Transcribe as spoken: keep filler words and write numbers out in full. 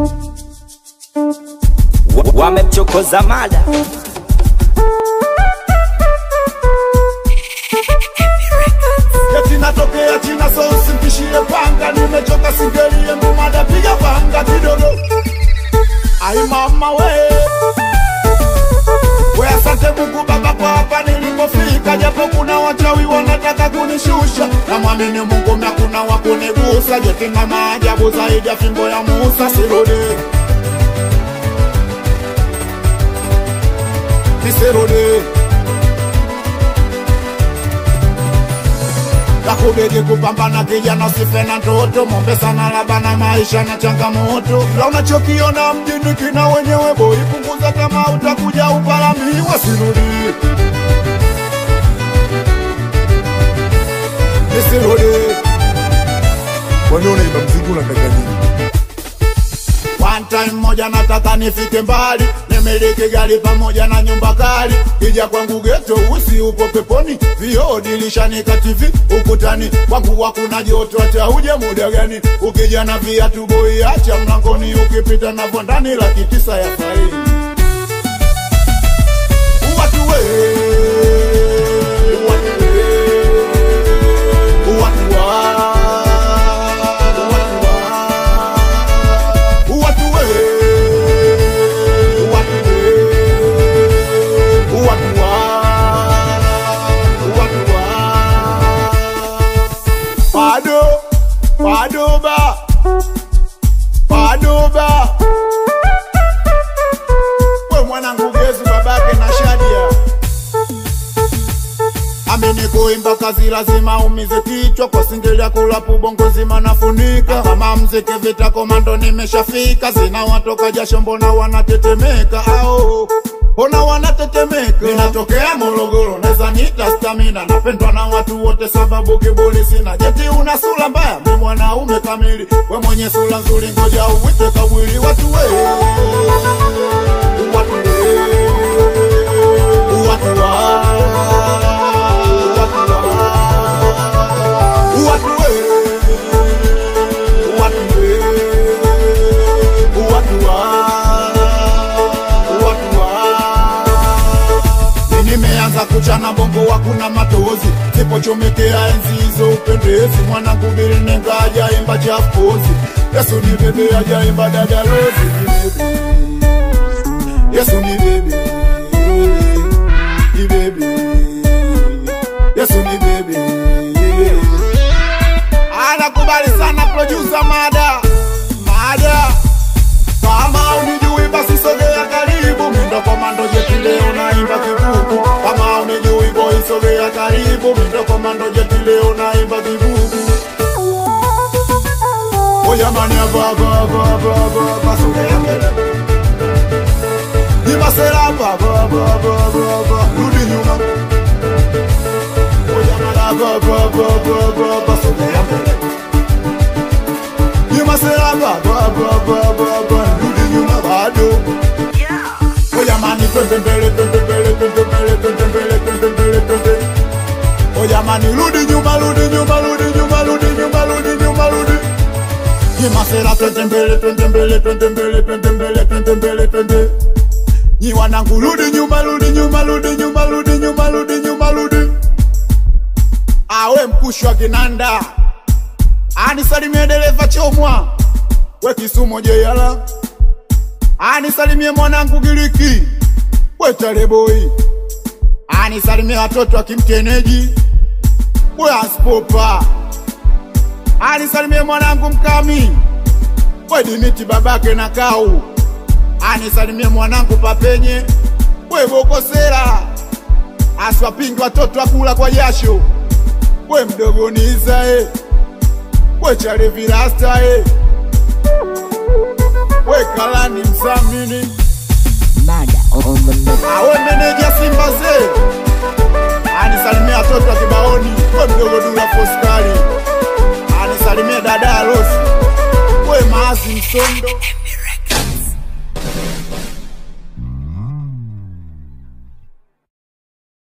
Wamemchokoza mada Yati natokea china so usimtishie panga. Nimechoka singelie mbumada piga panga kidogo. Ai mama we We asante Mungu baba kwa hapa nilipofika. Japo kuna wachawi wanataka kunishusha, na mwamini Mungu mna kuna wakunigusa. Jeti na maajabu zaidi ya fimbo ya Musa. Sirudi Nisirudi Lakubidi kupambana kijana usife na ndoto. Mombe sana labana maisha na changamoto. La unachokiona mjini kina wenyewe boy. Punguza tamaa utakuja upalamiwa. Sirudi Nisirudi Kwani unaimba mziki unataka nini? One time moja nataka nifike mbali. Nimiliki gari pamoja na nyumba kali. Kija kwangu geto usi upo peponi. Vio dilishanika T V ukutani. Kwangu wakuna joto hata uje muda gani. Ukija na viatu boy acha mlangoni. Ukipita na vondani laki tisa ya faini. Watu we Watu we Watu wa Padoba Padoba We mwanangu Gezi babake na Shadia. Amini kuimba kazi lazima umize kichwa. Kwa singelia kulapu bongo zima nafunika. Kama mziki vita komando nimeshafika. Zina watoka jasho mbona wanatetemeka. Ao Ona wanatetemeka. Ninatokea Morogoro neza nita stamina. Napendwa na watu wote sababu kibuli sina. Jeti una sura mbaya mi mwanaume kamili. We mwenye sura nzuri ngoja uwite kawili. Watu we Watu we Watu wa Kuchana bongo wakuna matozi. Sipo chomekea enzi hizo upendezi. Mwanangu bili nenga aja imba chafuzi. Yesu ni bebe aja imba dada Rozi. Yesu ni bebe Ni bebe Yesu ni bebe Anakubali sana producer mada Mada Kama unijui basi sogea karibu. Mindo komando jeti leo naimba kibuku. Kama unijui boy sogea karibu. Mindo komando jeti leo naimba kibuku. Oya mani ya baba baba baba sogea mbele. Nima sera baba baba baba rudi nyuma. Oya mani ya baba baba baba sogea mbele. Nima sera baba baba baba rudi nyuma bado. Oya mani twende mbele twende mbele twende mbele twende mbele twende mbele twende. Oya mani rudi nyuma rudi nyuma rudi nyuma rudi nyuma rudi nyuma rudi. Nima sera twende mbele twende mbele twende mbele twende mbele twende mbele twende. Nyi wanangu rudi nyuma rudi nyuma rudi nyuma rudi nyuma rudi nyuma rudi. Awe mkushwa kinanda. Ani salimie dereva chomwa. We Kisumo jeyala. Ani salimie mwanangu Giriki. We Tale boy. Ani salimie watoto wa Kimteneji. We Aspopa. Ani salimie mwanangu Mkami. We Dimiti babake na Kau. Ani salimie mwanangu Papenye. We Bokosera. Aswapingi watoto wakula kwa jasho. We mdogo Niza eh. We Chale Virasta eh. We Kalani Msamini Mada on the mix. Awe meneja Simba ze. Ani salimia watoto wa